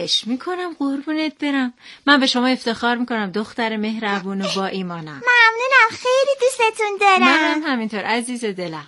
خواهش میکنم قربونت برم. من به شما افتخار میکنم دختر مهربون و با ایمانم. ممنونم، خیلی دوستتون دارم. منم همینطور عزیز دلم.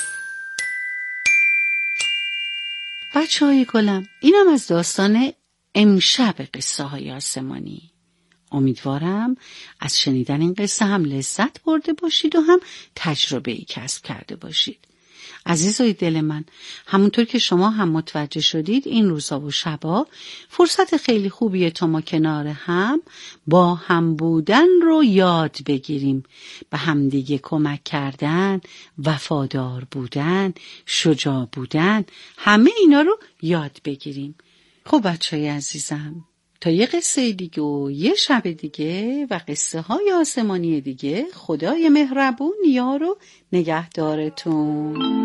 بچه‌های گلم، اینم از داستان امشب قصه های آسمانی. امیدوارم از شنیدن این قصه هم لذت برده باشید و هم تجربه‌ای کسب کرده باشید. عزیزای دل من، همونطور که شما هم متوجه شدید این روزا و شبا فرصت خیلی خوبیه تا ما کنار هم با هم بودن رو یاد بگیریم، به همدیگه کمک کردن، وفادار بودن، شجاع بودن، همه اینا رو یاد بگیریم. خب بچه‌ی عزیزم، تا یه قصه دیگه و یه شب دیگه و قصه های آسمانی دیگه، خدای مهربون یار و نگهدارتون.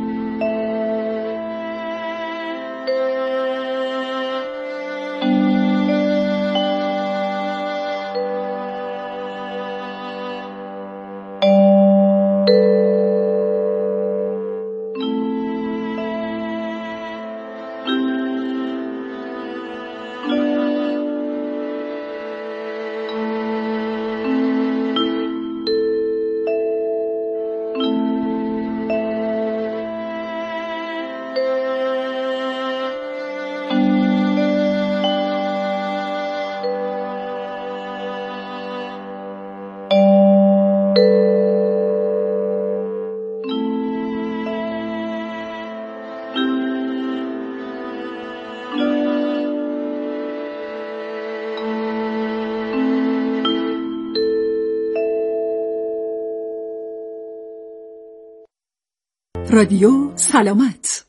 رادیو سلامت.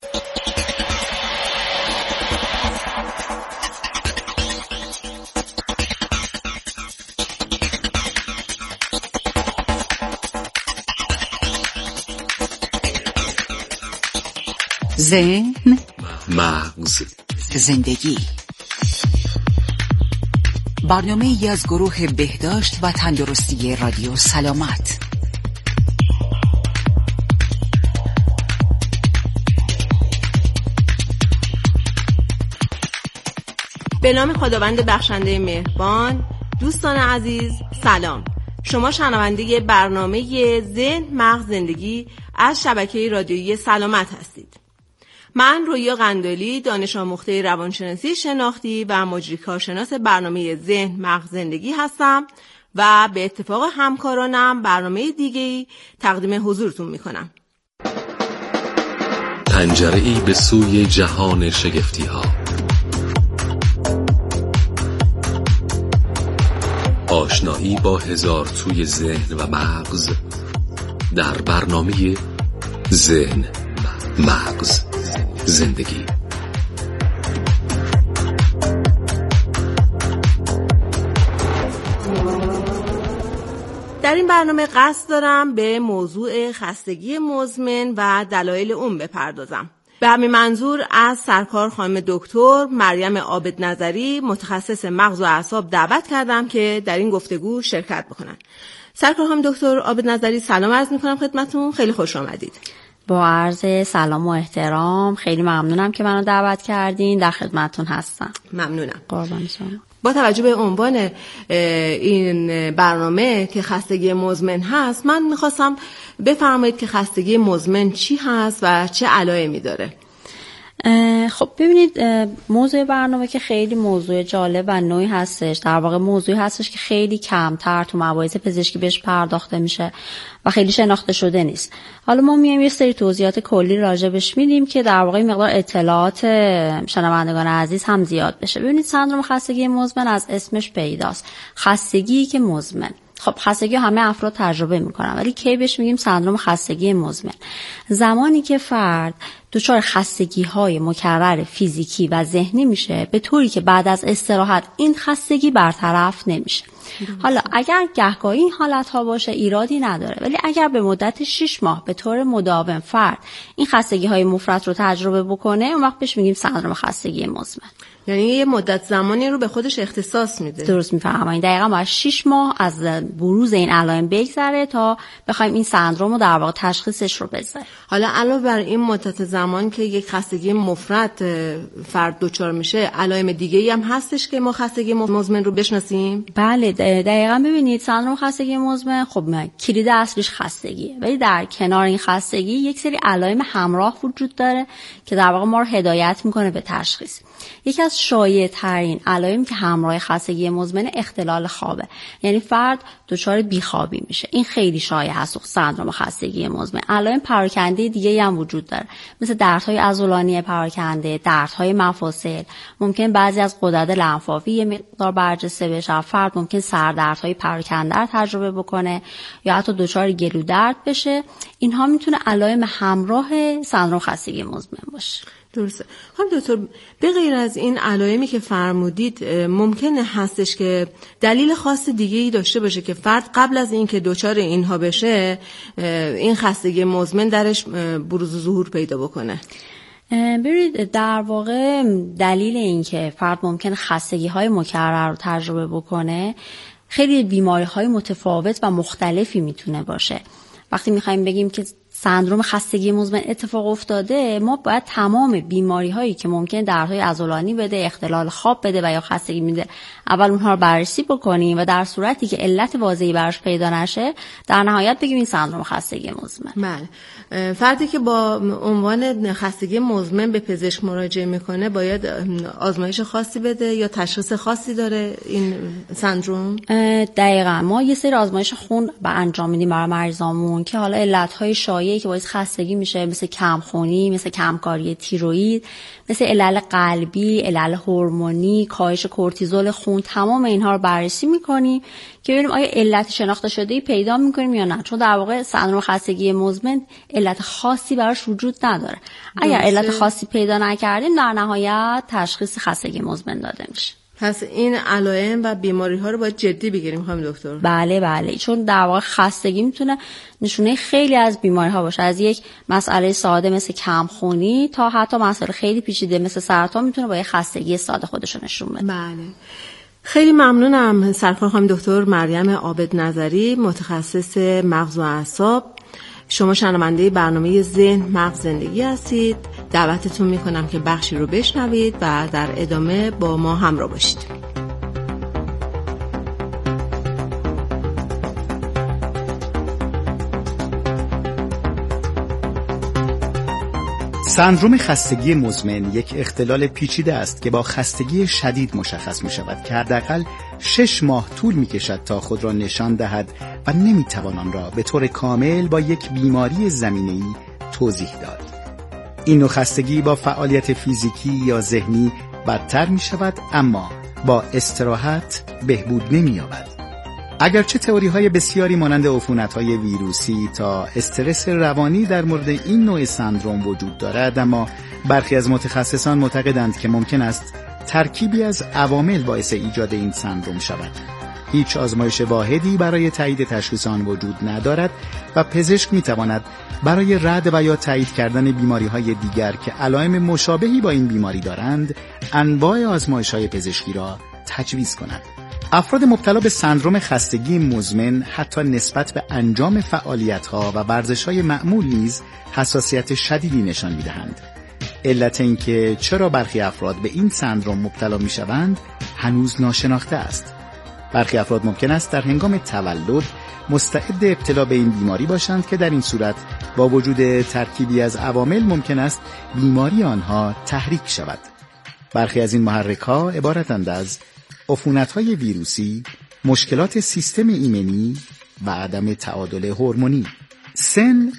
ذهن، مغز، زندگی. برنامه‌ای از گروه بهداشت و تندرستی رادیو سلامت. به نام خداوند بخشنده مهربان. دوستان عزیز سلام. شما شنونده برنامه ذهن، مغز، زندگی از شبکه رادیویی سلامت هستید. من رویا قندلی، دانش آموخته روانشناسی شناختی و مجری کارشناس برنامه ذهن، مغز، زندگی هستم و به اتفاق همکارانم برنامه دیگه‌ای تقدیم حضورتون میکنم. پنجره‌ای به سوی جهان شگفتی‌ها. آشنایی با هزار توی ذهن و مغز در برنامه ذهن، مغز، زندگی. در این برنامه قصد دارم به موضوع خستگی مزمن و دلایل اون بپردازم. به همین منظور از سرکار خانم دکتر مریم عابدنظری، متخصص مغز و اعصاب، دعوت کردم که در این گفتگو شرکت بکنن. سرکار خانم دکتر عابدنظری، سلام عرض میکنم خدمتتون. خیلی خوش آمدید. با عرض سلام و احترام، خیلی ممنونم که منو دعوت کردین. در خدمتتون هستم. ممنونم. قربان شما. با توجه به عنوان این برنامه که خستگی مزمن هست، من میخواستم بفرمایید که خستگی مزمن چی هست و چه علائمی داره؟ خب ببینید، موضوع برنامه که خیلی موضوع جالب و نوعی هستش. در واقع موضوعی هستش که خیلی کمتر تو مباحث پزشکی بهش پرداخته میشه و خیلی شناخته شده نیست. حالا ما میایم یه سری توضیحات کلی راجبش میدیم که در واقع مقدار اطلاعات شنوندگان عزیز هم زیاد بشه. ببینید، سندرم خستگی مزمن از اسمش پیداست. خستگی که مزمن. خب خستگی همه افراد تجربه میکنن، ولی کی بهش میگیم سندرم خستگی مزمن؟ زمانی که فرد دچار خستگی‌های مکرر فیزیکی و ذهنی میشه به طوری که بعد از استراحت این خستگی برطرف نمیشه. حالا اگر گهگاهی این حالت‌ها باشه ایرادی نداره، ولی اگر به مدت 6 ماه به طور مداوم فرد این خستگی‌های مفرط رو تجربه بکنه، اون وقت بهش میگیم سندرم خستگی مزمن. یعنی یه مدت زمانی رو به خودش اختصاص میده. درست میفرمایید. دقیقاً باید 6 ماه از بروز این علائم بگذره تا بخوایم این سندرم رو در واقع تشخیصش رو بذاریم. حالا علاوه بر این مدت زمان که یک خستگی مفرط فرد دچار میشه، علائم دیگه‌ای هم هستش که ما خستگی مزمن رو بشناسیم؟ بله دقیقاً. ببینید سندرم خستگی مزمن خب کلید اصلیش خستگیه، ولی در کنار این خستگی یک سری علائم همراه وجود داره که در واقع ما رو هدایت میکنه به تشخیص. یکی از شایع‌ترین علائمی که همراه خستگی مزمن اختلال خوابه، یعنی فرد دچار بیخوابی میشه. این خیلی شایع هست تو سندرم خستگی مزمن. علائم پراکنده دیگه‌ای هم وجود داره، مثل دردهای عضلانی پراکنده، دردهای مفاصل، ممکن بعضی از غدد لنفاوی یه مقدار برجسته بشه، فرد ممکن سردردهای پراکنده رو تجربه بکنه یا حتی دچار گلودرد بشه. اینها میتونه علائم همراه سندرم خستگی مزمن باشه. درسته. خانم دکتر، به غیر از این علائمی که فرمودید ممکنه هستش که دلیل خاص دیگه‌ای داشته باشه که فرد قبل از این که دچار اینها بشه این خستگی مزمن درش بروز و ظهور پیدا بکنه؟ برید در واقع دلیل این که فرد ممکنه خستگی‌های مکرر رو تجربه بکنه خیلی بیماری‌های متفاوت و مختلفی میتونه باشه. وقتی می‌خوایم بگیم که سندرم خستگی مزمن اتفاق افتاده، ما باید تمام بیماری هایی که ممکن دردهای عضلانی بده، اختلال خواب بده و یا خستگی میده، اول اونها رو بررسی بکنیم و در صورتی که علت واضحی براش پیدا نشه در نهایت بگیم این سندرم خستگی مزمن. بله. فردی که با عنوان خستگی مزمن به پزشک مراجعه میکنه باید آزمایش خاصی بده یا تشخیص خاصی داره این سندرم؟ دقیقاً. ما یه سری آزمایش خون انجام میدیم برای مریضامون که حالا علت‌های شایعی که باعث خستگی میشه، مثل کمخونی، مثل کمکاری تیروئید، مثل علل قلبی، علل هورمونی، کاهش کورتیزول خون، تمام اینها رو بررسی میکنیم که ببینیم آیا علت شناخته شده‌ای پیدا میکنیم یا نه، چون در واقع سندرم خستگی مزمن علت خاصی براش وجود نداره. اگر علت خاصی پیدا نکردیم در نهایت تشخیص خستگی مزمن داده میشه. پس این علائم و بیماری ها رو باید جدی بگیریم خانم دکتر؟ بله، چون در واقع خستگی میتونه نشونه خیلی از بیماری ها باشه، از یک مسئله ساده مثل کمخونی تا حتی مسئله خیلی پیچیده مثل سرطان میتونه با یک خستگی ساده خودشو نشون بده. بله. خیلی ممنونم سرکار خانم دکتر مریم عابد نظری، متخصص مغز و اعصاب. شما شنونده برنامه ذهن مغز زندگی هستید. دعوتتون میکنم که بخشی رو بشنوید و در ادامه با ما همراه باشید. سندرم خستگی مزمن یک اختلال پیچیده است که با خستگی شدید مشخص می شود که حداقل 6 ماه طول می کشد تا خود را نشان دهد و نمی توان آن را به طور کامل با یک بیماری زمینه‌ای توضیح داد. این نوع خستگی با فعالیت فیزیکی یا ذهنی بدتر می شود، اما با استراحت بهبود نمی یابد. اگرچه تئوری‌های بسیاری مانند عفونت‌های ویروسی تا استرس روانی در مورد این نوع سندرم وجود دارد، اما برخی از متخصصان معتقدند که ممکن است ترکیبی از عوامل باعث ایجاد این سندرم شود. هیچ آزمایش واحدی برای تایید تشخیص آن وجود ندارد و پزشک می‌تواند برای رد و یا تایید کردن بیماری‌های دیگر که علائم مشابهی با این بیماری دارند، انواع آزمایش‌های پزشکی را تجویز کند. افراد مبتلا به سندرم خستگی مزمن حتی نسبت به انجام فعالیت‌ها و ورزش‌های معمول نیز حساسیت شدیدی نشان می‌دهند. علت این که چرا برخی افراد به این سندرم مبتلا می‌شوند هنوز ناشناخته است. برخی افراد ممکن است در هنگام تولد مستعد ابتلا به این بیماری باشند که در این صورت با وجود ترکیبی از عوامل ممکن است بیماری آنها تحریک شود. برخی از این محرک‌ها عبارتند از عفونت‌های ویروسی، مشکلات سیستم ایمنی و عدم تعادل هورمونی. سن،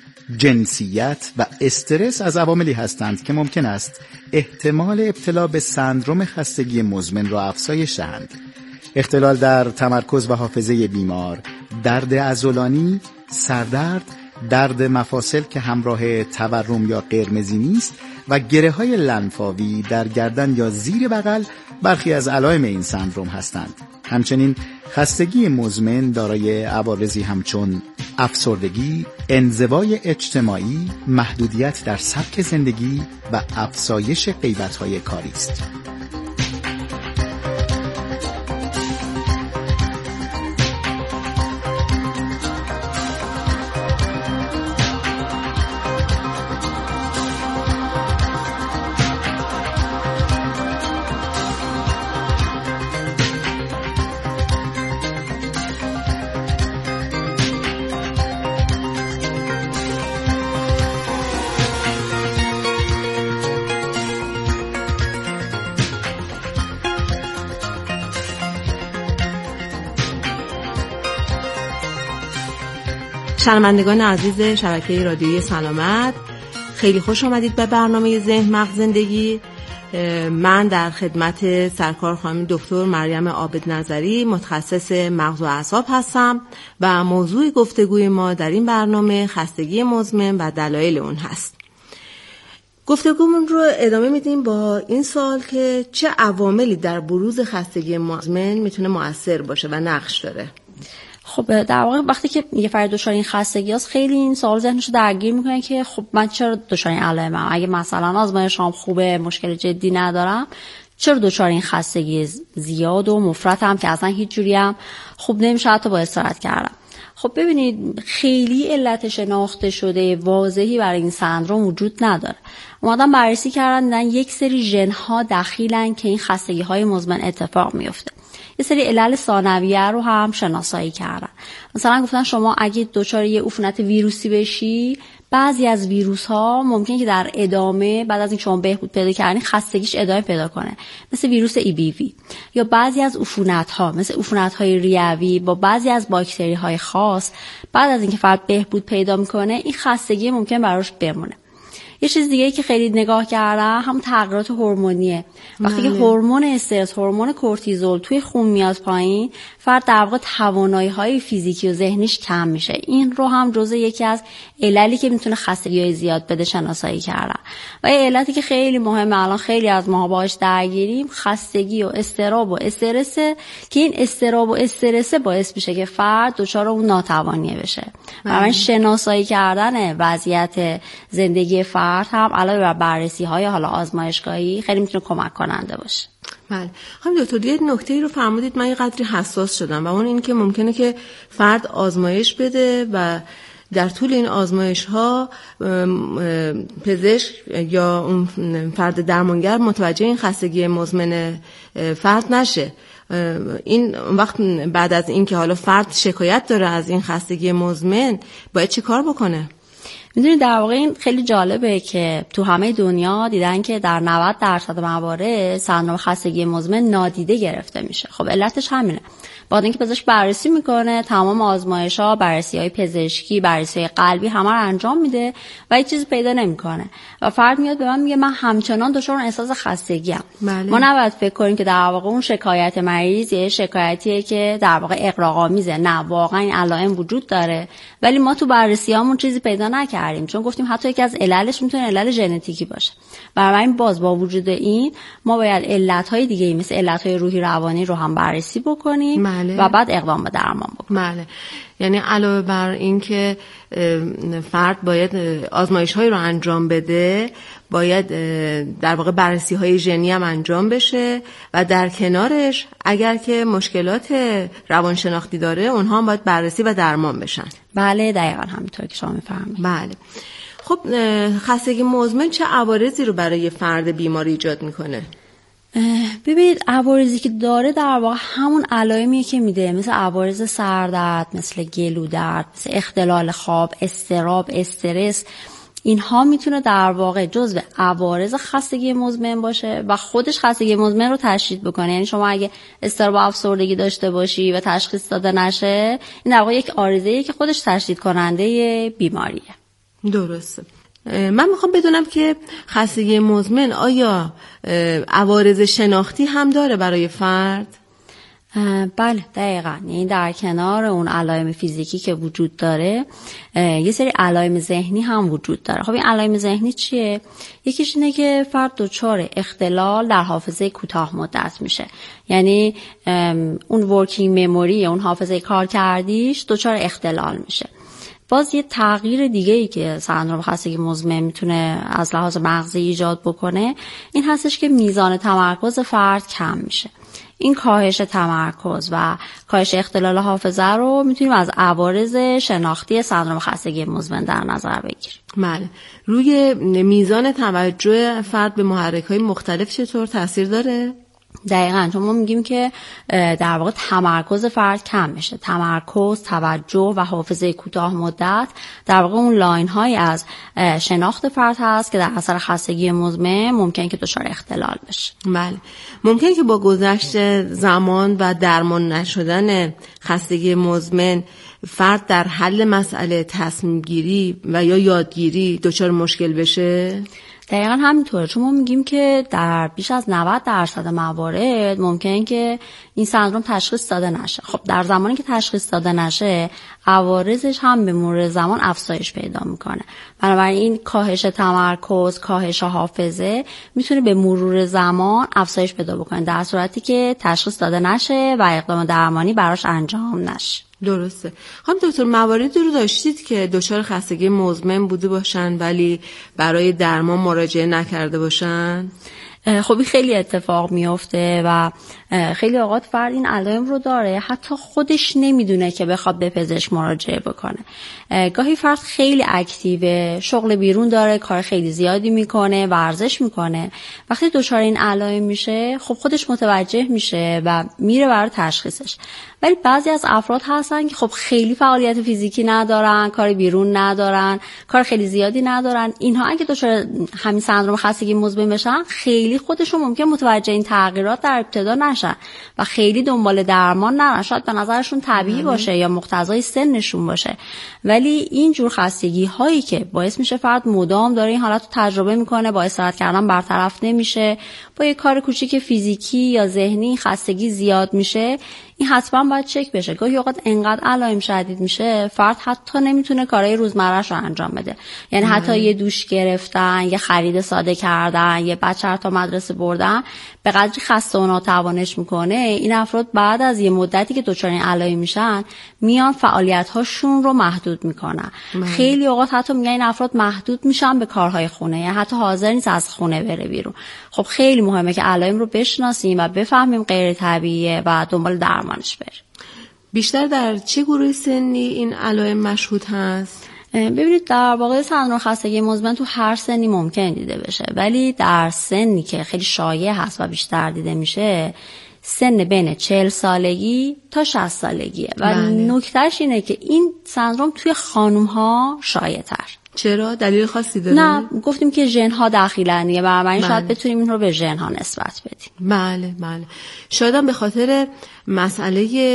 جنسیت و استرس از عواملی هستند که ممکن است احتمال ابتلا به سندرم خستگی مزمن را افزایش دهند. اختلال در تمرکز و حافظه بیمار، درد عضلانی، سردرد، درد مفاصل که همراه تورم یا قرمزی نیست و گره‌های لنفاوی در گردن یا زیر بغل برخی از علائم این سندرم هستند. همچنین خستگی مزمن دارای عوارضی همچون افسردگی، انزوای اجتماعی، محدودیت در سبک زندگی و افزایش غیبت‌های کاری است. شنوندگان عزیز شبکه رادیویی سلامت، خیلی خوش آمدید به برنامه ذهن مغز زندگی. من در خدمت سرکار خانم دکتر مریم عابد نظری، متخصص مغز و اعصاب هستم و موضوع گفتگوی ما در این برنامه خستگی مزمن و دلایل اون هست. گفتگومون رو ادامه میدیم با این سوال که چه عواملی در بروز خستگی مزمن میتونه مؤثر باشه و نقش داره؟ خب در واقع وقتی که یه فرد دچار این خستگی هست، خیلی این سوال ذهنشو درگیر میکنه که خب من چرا دچار این علائمم؟ اگه مثلا آزمایشام خوبه، مشکل جدی ندارم، چرا دچار این خستگی زیاد و مفرطم که اصلا هیچ جوری هم خوب نمیشه حتی با استراحت کردم؟ خب ببینید، خیلی علت شناخته شده واضحی برای این سندروم وجود نداره. اومدن بررسی کردن، دیدن یک سری ژن‌ها دخیلن که این خستگی‌های مزمن اتفاق میفته. یه سری علل ثانویه رو هم شناسایی کردن. مثلا گفتن شما اگه دچار یه عفونت ویروسی بشی، بعضی از ویروس ها ممکنه که در ادامه بعد از اینکه شما بهبود پیدا کردین خستگیش ادامه پیدا کنه، مثل ویروس EBV. یا بعضی از عفونت ها مثل عفونت های ریوی با بعضی از باکتری های خاص، بعد از اینکه فرد بهبود پیدا میکنه این خستگی ممکن براش بمونه. یه چیز دیگه که خیلی نگاه کردم هم تغییرات هورمونیه. وقتی که هورمون استرس، هورمون کورتیزول توی خون میاد پایین، فرد در واقع توانایی‌های فیزیکی و ذهنیش کم میشه. این رو هم جزء یکی از عللی که میتونه خستگی‌های زیاد بده شناسایی کردن. و یه علتی که خیلی مهمه، الان خیلی از ما باهاش درگیریم، خستگی و اضطراب و استرس، که این اضطراب و استرس باعث میشه که فرد دچار اون ناتوانی بشه. برای شناسایی کردن وضعیت زندگی فرد هم علاوه بر بررسی‌های حالا آزمایشگاهی خیلی میتونه کمک کننده باشه. بله. خانم دکتر، یه نکته‌ای رو فرمودید من یه قدری حساس شدم، و اون این که ممکنه که فرد آزمایش بده و در طول این آزمایش‌ها پزشک یا اون فرد درمانگر متوجه این خستگی مزمن فرد نشه. این وقت بعد از این که حالا فرد شکایت داره از این خستگی مزمن، باید چی کار بکنه؟ میدونید در واقع این خیلی جالبه که تو همه دنیا دیدن که در 90% موارد سندرم خستگی مزمن نادیده گرفته میشه. خب علتش همینه. بعد اینکه پزشک بررسی میکنه، تمام آزمایش‌ها، بررسی‌های پزشکی، بررسی‌های قلبی همه رو انجام میده و هیچ چیزی پیدا نمیکنه و فرد میاد به من میگه من همچنان دچار احساس خستگی ام. ما نباید فکر کنیم که در واقع اون شکایت مریض یه شکایتیه که در واقع اغراق‌آمیزه. نه، واقعا این علائم وجود داره، ولی ما تو بررسیامون چیزی پیدا نکردیم، چون گفتیم حتی یکی از عللش میتونه علل ژنتیکی باشه. بنابراین باز با وجود این ما باید علت‌های دیگه‌ای مثل علت‌های روحی روانی رو هم بررسی بکنیم و بعد اقدام به درمان بکنیم. بله. یعنی علاوه بر این که فرد باید آزمایش‌هایی رو انجام بده، باید در واقع بررسی‌های ژنی هم انجام بشه و در کنارش اگر که مشکلات روانشناختی داره اونها هم باید بررسی و درمان بشن. بله دقیقاً همینطور که شما می‌فرمایید. بله. خب خستگی مزمن چه عوارضی رو برای فرد بیمار ایجاد میکنه؟ ببینید عوارضی که داره در واقع همون علائمی که میده، مثل عوارض سردرد، مثل گلودرد، مثل اختلال خواب، اضطراب، استرس، اینها میتونه در واقع جزو عوارض خستگی مزمن باشه و خودش خستگی مزمن رو تشدید بکنه. یعنی شما اگه اضطراب و افسردگی داشته باشی و تشخیص داده نشه، این در واقع یک عارضه‌ایه که خودش تشدید کننده بیماریه. درسته. من میخوام بدونم که خستگی مزمن آیا عوارض شناختی هم داره برای فرد؟ بله دقیقاً. یعنی در کنار اون علائم فیزیکی که وجود داره، یه سری علائم ذهنی هم وجود داره. خب این علائم ذهنی چیه؟ یکیش اینه که فرد دچار اختلال در حافظه کوتاه مدت میشه. یعنی اون ورکینگ مموری، اون حافظه کارکردیش دچار اختلال میشه. باز یه تغییر دیگه‌ای که سندرم خستگی مزمن میتونه از لحاظ مغزی ایجاد بکنه این هستش که میزان تمرکز فرد کم میشه. این کاهش تمرکز و کاهش اختلال حافظه رو میتونیم از عوارض شناختی سندرم خستگی مزمن در نظر بگیریم. بله. روی میزان توجه فرد به محرک‌های مختلف چطور تاثیر داره؟ دقیقاً، چون ما میگیم که در واقع تمرکز فرد کم میشه. تمرکز، توجه و حافظه کوتاه مدت در واقع اون لاین های از شناخت فرد هست که در اثر خستگی مزمن ممکن که دچار اختلال بشه. بله، ممکن که با گذشت زمان و درمان نشدن خستگی مزمن فرد در حل مسئله تصمیم گیری و یا یادگیری دچار مشکل بشه؟ دقیقا همینطوره، چون ما میگیم که در بیش از 90% موارد ممکنه که این سندروم تشخیص داده نشه. خب در زمانی که تشخیص داده نشه عوارضش هم به مرور زمان افزایش پیدا میکنه. بنابراین کاهش تمرکز، کاهش حافظه میتونه به مرور زمان افزایش پیدا بکنه در صورتی که تشخیص داده نشه و اقدام درمانی براش انجام نشه. درسته. خانم دکتر، مواردی رو داشتید که دچار خستگی مزمن بوده باشن ولی برای درمان مراجعه نکرده باشن؟ خب این خیلی اتفاق میفته و خیلی اوقات فرد این علائم رو داره حتی خودش نمیدونه که بخواد به پزشک مراجعه بکنه. گاهی فرد خیلی اکتیوه، شغل بیرون داره، کار خیلی زیادی میکنه، ورزش میکنه. وقتی دچار این علائم میشه خب خودش متوجه میشه و میره برای تشخیصش. ولی بعضی از افراد هستن که خب خیلی فعالیت فیزیکی ندارن، کار بیرون ندارن، کار خیلی زیادی ندارن. اینها اگه دچار همین سندروم خستگی مزمن بشن خیلی خودشون ممکن متوجه این تغییرات در ابتدا نشن و خیلی دنبال درمان نرن. شاید به نظرشون طبیعی باشه یا مقتضای سنشون باشه، ولی این جور خستگی هایی که باعث میشه فرد مدام داره این حالت رو تجربه میکنه، با استراحت کردن برطرف نمیشه، با یه کار کوچیک فیزیکی یا ذهنی خستگی زیاد میشه، این حتما باید چک بشه. گاهی اوقات انقدر علائم شدید میشه فرد حتی نمیتونه کارهای روزمره‌اش رو انجام بده. یعنی حتی یه دوش گرفتن، یه خرید ساده کردن، یه بچه رو تا مدرسه بردن به قدری خسته و ناتوانش میکنه این افراد بعد از یه مدتی که دچار این علائم میشن میان فعالیت‌هاشون رو محدود میکنن. خیلی اوقات حتی میگن این افراد محدود میشن به کارهای خونه، یعنی حتی حاضر نیست از خونه بره بیرون. خب خیلی مهمه که علائم رو بشناسیم و بفهمیم غیر طبیعیه و دنبال درمانش بریم. بیشتر در چه گروه سنی این علائم مشهود هست؟ ببینید در واقع سندروم خستگی مزمن تو هر سنی ممکن دیده بشه، ولی در سنی که خیلی شایع هست و بیشتر دیده میشه سن بین 40 سالگی تا 60 سالگیه و نکتهش اینه که این سندروم توی خانوم‌ها شایع‌تر. چرا؟ دلیل خاصی داره؟ نه، گفتیم که ژن‌ها دخیلن دیگه، بنابراین شاید بتونیم این رو به ژن‌ها نسبت بدیم. بله. شاید هم به خاطر مسئله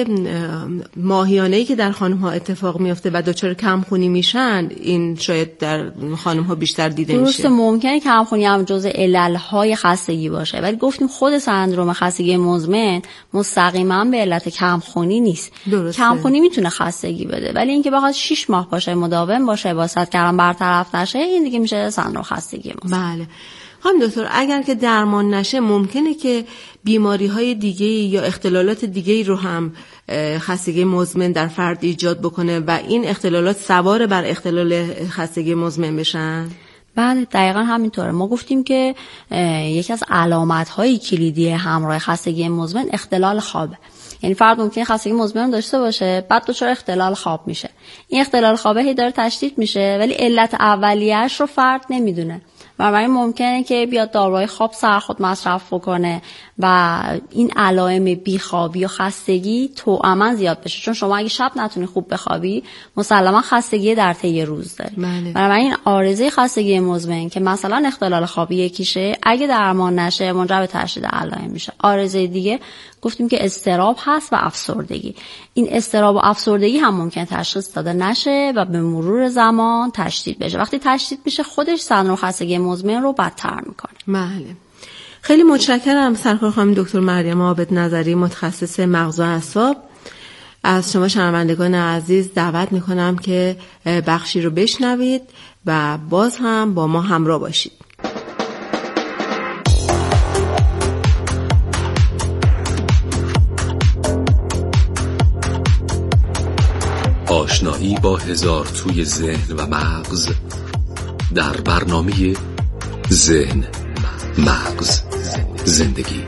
ماهیانه‌ای که در خانم‌ها اتفاق میفته و دچار کمخونی میشن، این شاید در خانم‌ها بیشتر دیده میشه. درسته، ممکنه کمخونی هم جزء علل‌های خستگی باشه، ولی گفتیم خود سندروم خستگی مزمن مستقیما به علت کمخونی نیست. درسته. کمخونی میتونه خستگی بده، ولی اینکه بخواد 6 ماه باشه، مداوم باشه، واسط کردن برطرف نشه، این دیگه میشه سندروم خستگی مزمن. بله. خانم دکتر، اگر که درمان نشه ممکنه که بیماری‌های دیگه‌ای یا اختلالات دیگه‌ای رو هم خستگی مزمن در فرد ایجاد بکنه و این اختلالات سوار بر اختلال خستگی مزمن بشن؟ بله دقیقا همینطوره. ما گفتیم که یکی از علامت‌های کلیدی همراه خستگی مزمن اختلال خوابه. یعنی فرد ممکنه خستگی مزمن داشته باشه بعد دچار اختلال خواب میشه. این اختلال خوابه هی داره تشدید میشه ولی علت اولیه‌اش رو فرد نمیدونه. بنابراین ممکنه که بیاد داروهای خواب سرخود مصرف بکنه و این علائم بیخوابی و خستگی توأما زیاد بشه. چون شما اگه شب نتونی خوب بخوابی مسلما خستگی در طی روز داری. بنابراین عارضه خستگی مزمن که مثلا اختلال خوابی یکیشه، اگه درمان نشه منجر به تشدید علائم میشه. عارضه دیگه گفتیم که اضطراب هست و افسردگی. این اضطراب و افسردگی هم ممکن تشخیص داده نشه و به مرور زمان تشدید بشه. وقتی تشدید میشه خودش سندروم خستگی مزمن رو بدتر میکنه. بله. خیلی متشکرم سرکار خانم دکتر مریم عابد نظری، متخصص مغز و اعصاب. از شما شنوندگان عزیز دعوت میکنم که بخشی رو بشنوید و باز هم با ما همراه باشید. آشنایی با هزار توی ذهن و مغز در برنامه ذهن، مغز، زندگی.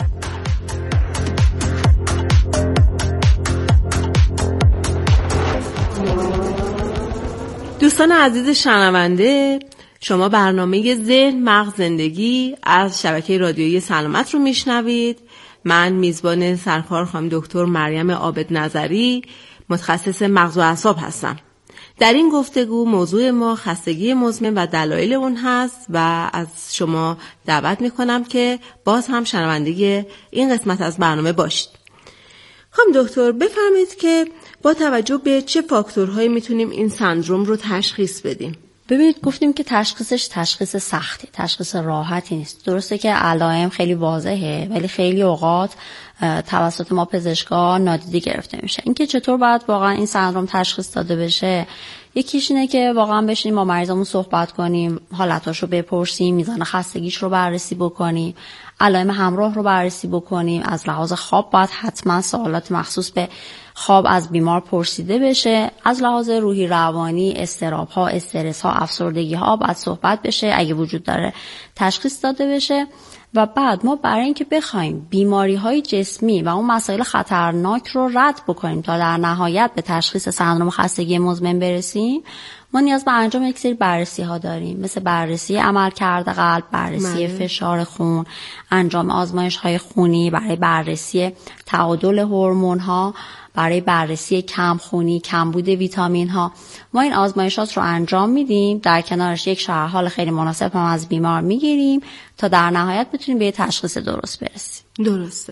دوستان عزیز شنونده، شما برنامه ذهن، مغز، زندگی از شبکه رادیویی سلامت رو میشنوید من میزبان سرکار خانم دکتر مریم عابد نظری، متخصص مغز و اعصاب هستم. در این گفتگو موضوع ما خستگی مزمن و دلایل اون هست و از شما دعوت میکنم که باز هم شنونده این قسمت از برنامه باشید. خانم دکتر بفرمایید که با توجه به چه فاکتورهایی میتونیم این سندروم رو تشخیص بدیم؟ ببینید گفتیم که تشخیصش تشخیص سختی، تشخیص راحتی نیست. درسته که علائم خیلی واضحه ولی خیلی اوقات توسط ما پزشکا نادیده گرفته میشه. اینکه چطور باید واقعا این سندروم تشخیص داده بشه، یکیش اینه که واقعا بشینیم با مریضمون صحبت کنیم، حالتاشو بپرسیم، میزان خستگیش رو بررسی بکنیم، علائم همراه رو بررسی بکنیم. از لحاظ خواب باید حتما سوالات مخصوص به خواب از بیمار پرسیده بشه. از لحاظ روحی روانی، اضطراب ها، استرس ها، افسردگی ها باید صحبت بشه، اگه وجود داره تشخیص داده بشه. و بعد ما برای اینکه بخوایم بیماری های جسمی و اون مسائل خطرناک رو رد بکنیم تا در نهایت به تشخیص سندروم خستگی مزمن برسیم، ما نیاز به انجام یک سری بررسی ها داریم، مثل بررسی عملکرد قلب، بررسی فشار خون، انجام آزمایش های خونی، برای بررسی تعادل هورمون ها، برای بررسی کم خونی، کمبود ویتامین ها. ما این آزمایشات رو انجام میدیم، در کنارش یک شرح حال خیلی مناسب هم از بیمار میگیریم تا در نهایت بتونیم به تشخیص درست برسیم. درسته.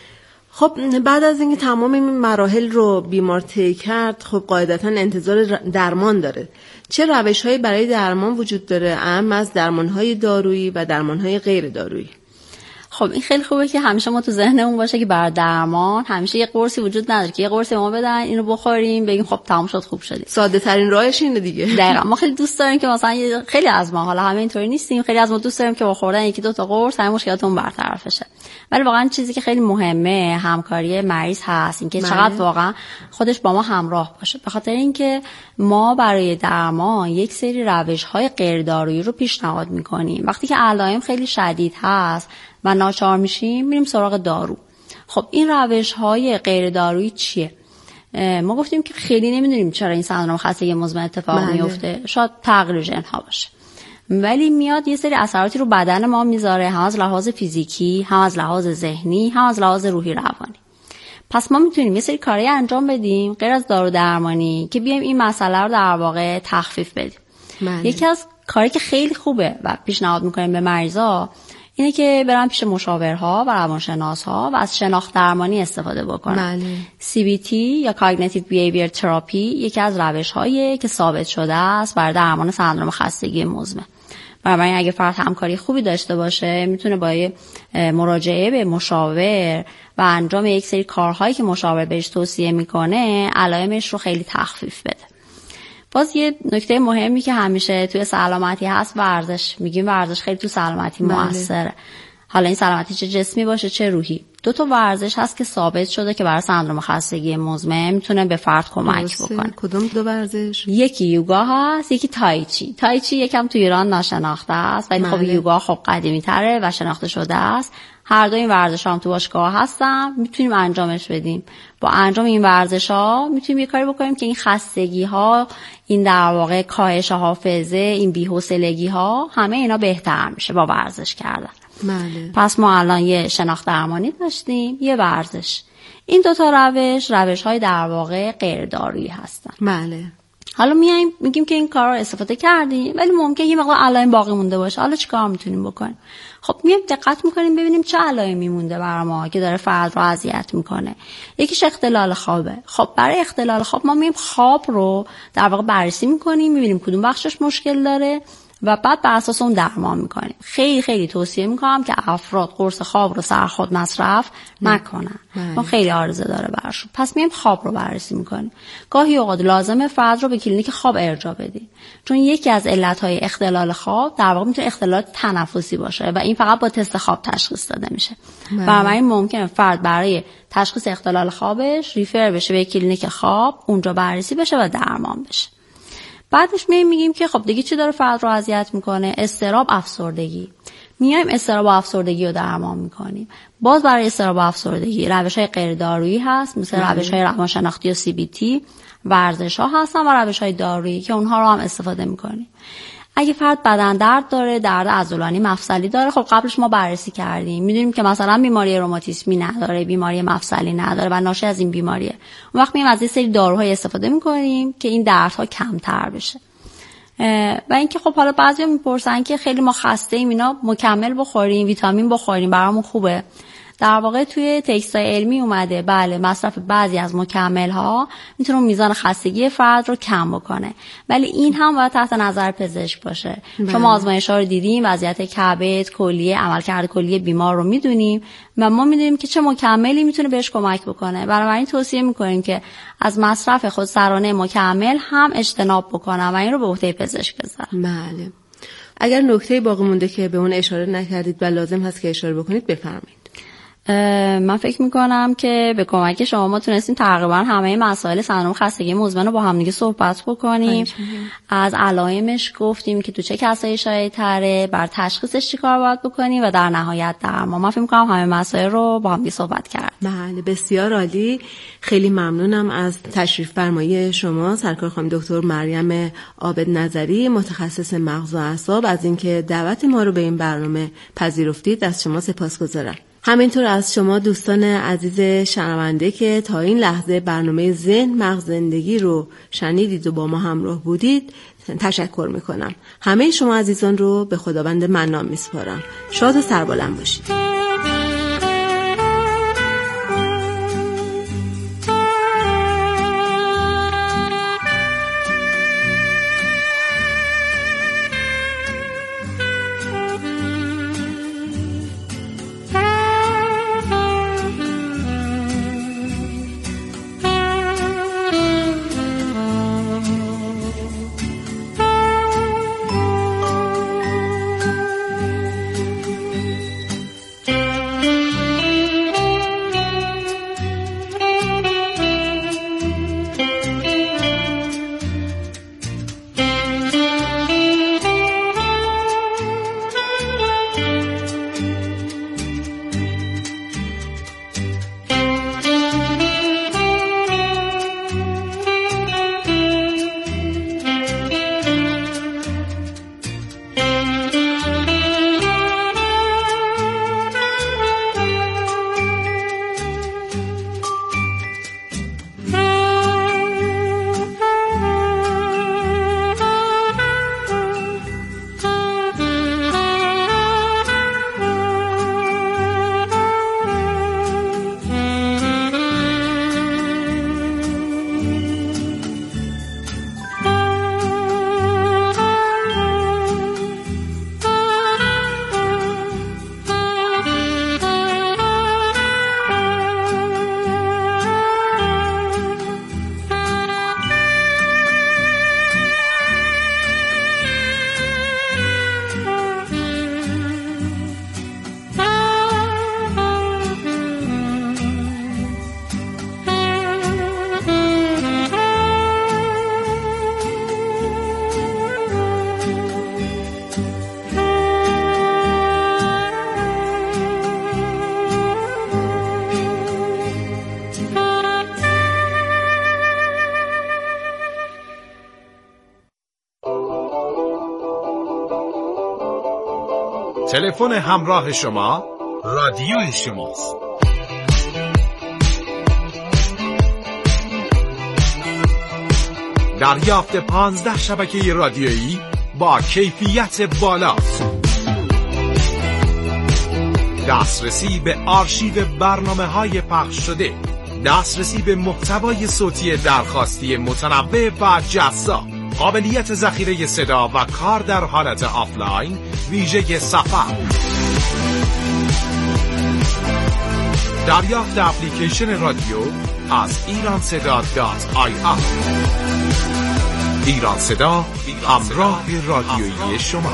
خب بعد از اینکه تمام این مراحل رو بیمار طی کرد، خب قاعدتاً انتظار درمان داره. چه روش‌هایی برای درمان وجود داره، اهم از درمان‌های دارویی و درمان‌های غیر دارویی؟ خب این خیلی خوبه که همیشه ما تو ذهنمون باشه که بر درمان همیشه یه قرصی وجود نداره که یه قرصی ما بدن اینو بخوریم بگیم خب تمام شد خوب شدی. ساده ترین راهش اینه دیگه. دقیقاً. ما خیلی دوست داریم که مثلا خیلی از ما، حالا همه اینطوری نیستیم، خیلی از ما دوست داریم که با خوردن یکی دو تا قرص همه مشکلاتمون برطرف بشه. ولی واقعا چیزی که خیلی مهمه همکاری مریض هست، اینکه چقدر واقعا خودش با ما همراه باشه. به خاطر اینکه ما برای درمان یک سری روش‌های غیر دارویی رو پیشنهاد می‌کنیم. وقتی که علائم خیلی شدید هست و ناچار میشیم میریم سراغ دارو. خب این روش‌های غیر دارویی چیه؟ ما گفتیم که خیلی نمیدونیم چرا این سندروم خستگی مزمن اتفاق میفته. شاید تغییر ژن‌ها باشه، ولی میاد یه سری اثراتی رو بدن ما میذاره، هم از لحاظ فیزیکی، هم از لحاظ ذهنی، هم از لحاظ روحی روانی. پس ما میتونیم یه سری کاری انجام بدیم غیر از دارو درمانی که بیایم این مسئله رو در واقع تخفیف بدیم. یکی از کاری که خیلی خوبه و پیشنهاد میکنیم به مریضا اینه که برن پیش مشاورها و روانشناس‌ها و از شناخت درمانی استفاده بکنن. CBT یا Cognitive Behavior Therapy یکی از روش‌هایی که ثابت شده است برای درمان سندروم خستگی مزمن. بنابراین اگه فرد همکاری خوبی داشته باشه میتونه با مراجعه به مشاور و انجام یک سری کارهایی که مشاور بهش توصیه میکنه علائمش رو خیلی تخفیف بده. باز یه نکته مهمی که همیشه توی سلامتی هست ورزش. میگیم ورزش خیلی تو سلامتی موثره. حالا این سلامتی چه جسمی باشه چه روحی. 2 تا ورزش هست که ثابت شده که برای سندروم خستگی مزمن میتونه به فرد کمک بکنه. کدوم 2 ورزش؟ یکی یوگا هست، یکی تایچی. تایچی یکم تو ایران ناشناخته است ولی خب یوگا خب قدیمی تره و شناخته شده است. هر دو این ورزش‌ها هم تو باشگاه هستن، میتونیم انجامش بدیم. با انجام این ورزش‌ها میتونیم یه کاری بکنیم که این خستگی‌ها، این در واقع کاهش حافظه، این بی‌حوصلگی‌ها، همه اینا بهتر میشه با ورزش کردن. پس ما الان یه شناخت درمانی داشتیم، یه ورزش. این 2 تا روش‌های در واقع غیر دارویی هستن. حالا میگیم که این کارا رو استفاده کردیم ولی ممکنه یه مقدار علائم باقی مونده باشه. حالا چیکار میتونیم بکنیم؟ خب میایم دقت میکنیم ببینیم چه علائمی مونده برای ما که داره فرد رو اذیت میکنه. یکیش اختلال خوابه. خب برای اختلال خواب ما میایم خواب رو در واقع بررسی میکنیم، میبینیم کدوم بخشش مشکل داره و بعد بر اساس اون درمان میکنیم. خیلی خیلی توصیه میکنم که افراد قرص خواب رو سرخود مصرف نکنن. اون خیلی عارضه داره براشون. پس میایم خواب رو بررسی میکنیم. گاهی اوقات لازمه فرد رو به کلینیک خواب ارجاع بدیم، چون یکی از علتهای اختلال خواب در واقع میتونه اختلال تنفسی باشه و این فقط با تست خواب تشخیص داده میشه. بنابراین ممکنه فرد برای تشخیص اختلال خوابش ریفر بشه به کلینیک خواب، اونجا بررسی بشه و درمان بشه. بعدش میگیم که خب دیگه چی داره فرد رو اذیت میکنه؟ اضطراب، افسردگی. میایم اضطراب و افسردگی رو درمان میکنیم. باز برای اضطراب و افسردگی روش‌های غیر دارویی هست، مثل روش‌های روانشناختی و CBT، ورزش‌ها هستن و روش‌های دارویی که اونها رو هم استفاده میکنیم. اگه فرد بدن درد داره، درد عضلانی مفصلی داره، خب قبلش ما بررسی کردیم، میدونیم که مثلا بیماری روماتیسمی نداره، بیماری مفصلی نداره و ناشی از این بیماریه. اون وقت میایم از یه سری داروهای استفاده میکنیم که این دردها کمتر بشه. و اینکه خب حالا بعضیا میپرسن که خیلی ما خسته ایم، اینا مکمل بخوریم، ویتامین بخوریم برامون خوبه؟ در واقع توی تکستای علمی اومده بله مصرف بعضی از مکمل ها میتونه میزان خستگی فرد رو کم بکنه، ولی این هم باید تحت نظر پزشک باشه. شما آزمایش‌ها رو دیدیم، وضعیت کبد، کلیه، عملکرد کلیه بیمار رو میدونیم و ما میدونیم که چه مکملی میتونه بهش کمک بکنه. بنابراین توصیه میکنیم که از مصرف خودسرانه مکمل هم اجتناب بکنن و این رو به عهده پزشک بذارن. بله. اگر نکته باقی مونده که به اون اشاره نکردید و لازم هست که اشاره بکنید بفرمایید. من فکر میکنم که به کمک شما ما تونستیم تقریبا همه مسائل سندرم خستگی مزمن رو با هم دیگه صحبت بکنیم. از علائمش گفتیم که تو چه کسایی شایع‌تره، بر تشخیصش چیکار باید بکنیم و در نهایت درمان. من فکر میکنم همه مسائل رو با هم دیگه صحبت کردیم. بله بسیار عالی. خیلی ممنونم از تشریف فرمایی شما سرکار خانم دکتر مریم عابد نظری، متخصص مغز و اعصاب، از اینکه دعوت ما رو به این برنامه پذیرفتید. از شما سپاسگزارم. همینطور از شما دوستان عزیز شنونده که تا این لحظه برنامه ذهن مغز زندگی رو شنیدید و با ما همراه بودید تشکر میکنم. همه شما عزیزان رو به خداوند منان میسپارم. شاد و سربلند باشید. تلفن همراه شما رادیو شماست. دریافت 15 شبکه رادیویی با کیفیت بالا، دسترسی به آرشیو برنامه‌های پخش شده، دسترسی به محتوای صوتی درخواستی متنوع و جذاب، قابلیت ذخیره صدا و کار در حالت آفلاین ویژه سفر، دریافت اپلیکیشن رادیو از ایرانصدا.ir. ایران صدا، همراه رادیویی شما.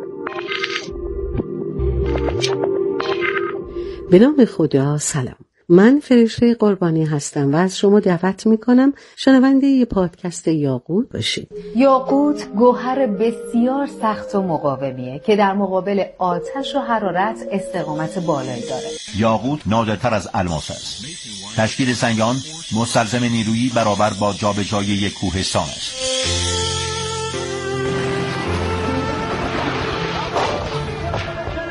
به نام خدا. سلام. من فرشته قربانی هستم و از شما دعوت میکنم شنونده یه پادکست یاقوت باشید. یاقوت گوهر بسیار سخت و مقاومیه که در مقابل آتش و حرارت استقامت بالایی داره. یاقوت نادرتر از الماس است. تشکیل سنگان مستلزم نیرویی برابر با جابجایی یک کوهستان است.